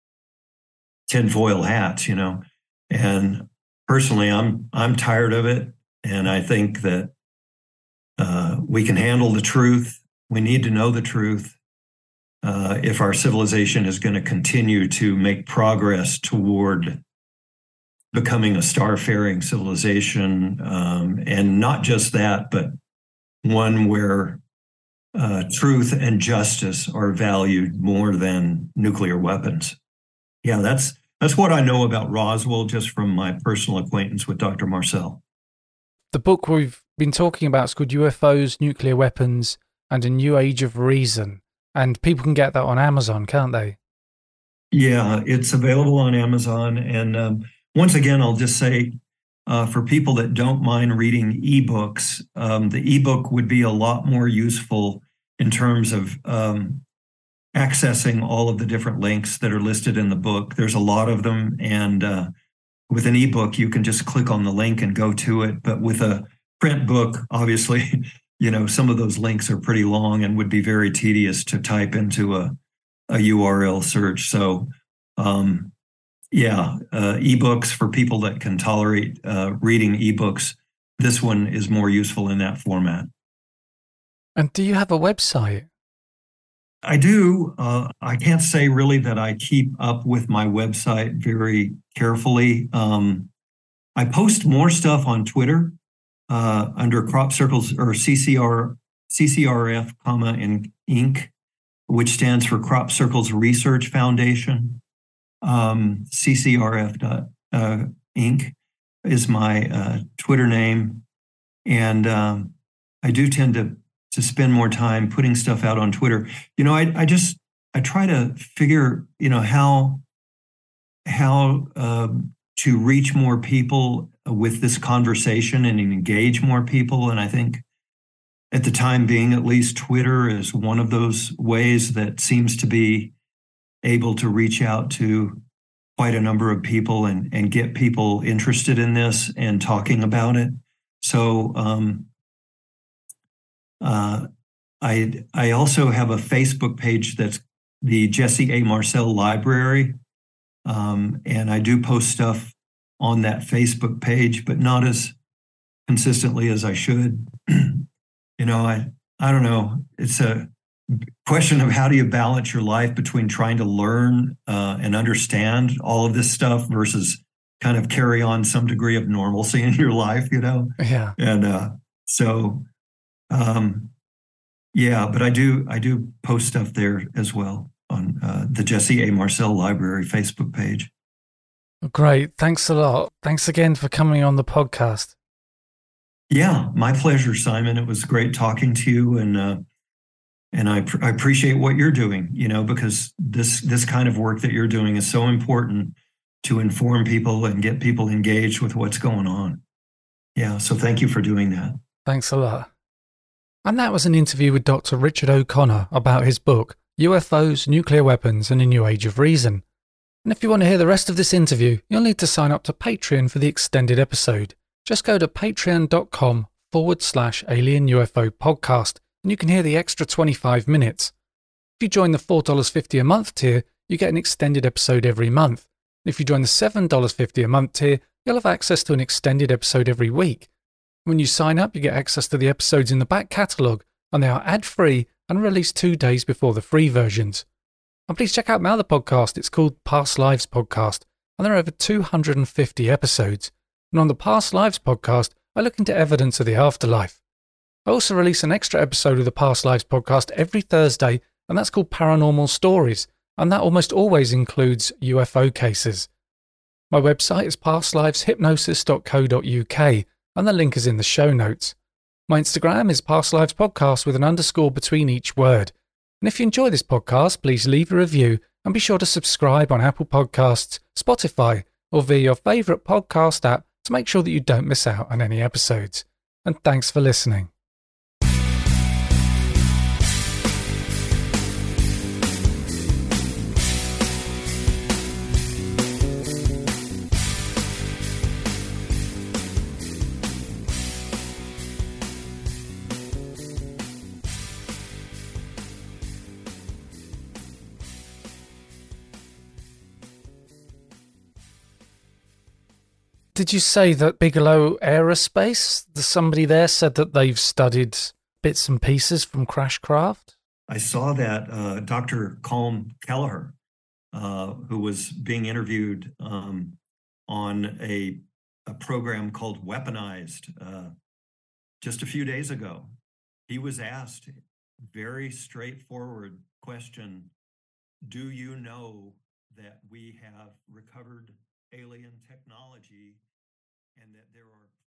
tinfoil hats, you know. And personally, I'm I'm tired of it, and I think that uh, we can handle the truth. We need to know the truth uh, if our civilization is going to continue to make progress toward becoming a star-faring civilization, um, and not just that, but one where uh, truth and justice are valued more than nuclear weapons. Yeah, that's that's what I know about Roswell, just from my personal acquaintance with Doctor Marcel. The book we've been talking about is called U F Os, Nuclear Weapons, and a New Age of Reason, and people can get that on Amazon, can't they? Yeah, it's available on Amazon, and um, once again, I'll just say, uh, for people that don't mind reading ebooks, um, the ebook would be a lot more useful in terms of um, accessing all of the different links that are listed in the book. There's a lot of them, and uh, with an ebook, you can just click on the link and go to it. But with a print book, obviously, you know, some of those links are pretty long and would be very tedious to type into a, a U R L search. So, um, Yeah, uh, ebooks for people that can tolerate uh, reading ebooks. This one is more useful in that format. And do you have a website? I do. Uh, I can't say really that I keep up with my website very carefully. Um, I post more stuff on Twitter uh, under Crop Circles or C C R, C C R F, comma, and Inc, which stands for Crop Circles Research Foundation. Um, C C R F dot inc is my uh, Twitter name. And um, I do tend to, to spend more time putting stuff out on Twitter. You know, I, I just, I try to figure, you know, how, how uh, to reach more people with this conversation and engage more people. And I think at the time being, at least Twitter is one of those ways that seems to be able to reach out to quite a number of people and, and get people interested in this and talking about it. So um, uh, I I also have a Facebook page that's the Jesse A. Marcel Library, um, and I do post stuff on that Facebook page, but not as consistently as I should. You know, I I don't know. It's a question of how do you balance your life between trying to learn uh, and understand all of this stuff versus kind of carry on some degree of normalcy in your life, you know? Yeah. And uh, so, um, yeah, but I do, I do post stuff there as well on uh, the Jesse A. Marcel Library Facebook page. Great. Thanks a lot. Thanks again for coming on the podcast. Yeah, my pleasure, Simon. It was great talking to you, and uh, And I, pr- I appreciate what you're doing, you know, because this this kind of work that you're doing is so important to inform people and get people engaged with what's going on. Yeah, so thank you for doing that. Thanks a lot. And that was an interview with Doctor Richard O'Connor about his book, U F Os, Nuclear Weapons, and a New Age of Reason. And if you want to hear the rest of this interview, you'll need to sign up to Patreon for the extended episode. Just go to patreon.com forward slash alien UFO podcast. And you can hear the extra twenty-five minutes. If you join the four dollars fifty a month tier, you get an extended episode every month. And if you join the seven dollars fifty a month tier, you'll have access to an extended episode every week. When you sign up, you get access to the episodes in the back catalogue, and they are ad-free and released two days before the free versions. And please check out my other podcast. It's called Past Lives Podcast, and there are over two hundred fifty episodes. And on the Past Lives Podcast, I look into evidence of the afterlife. I also release an extra episode of the Past Lives podcast every Thursday, and that's called Paranormal Stories, and that almost always includes U F O cases. My website is past lives hypnosis dot co dot uk, and the link is in the show notes. My Instagram is Past Lives Podcast with an underscore between each word. And if you enjoy this podcast, please leave a review and be sure to subscribe on Apple Podcasts, Spotify, or via your favourite podcast app to make sure that you don't miss out on any episodes. And thanks for listening. Did you say that Bigelow Aerospace, the, somebody there said that they've studied bits and pieces from Crashcraft? I saw that uh, Doctor Colm Kelleher, uh, who was being interviewed um, on a, a program called Weaponized uh, just a few days ago. He was asked a very straightforward question: do you know that we have recovered alien technology and that there are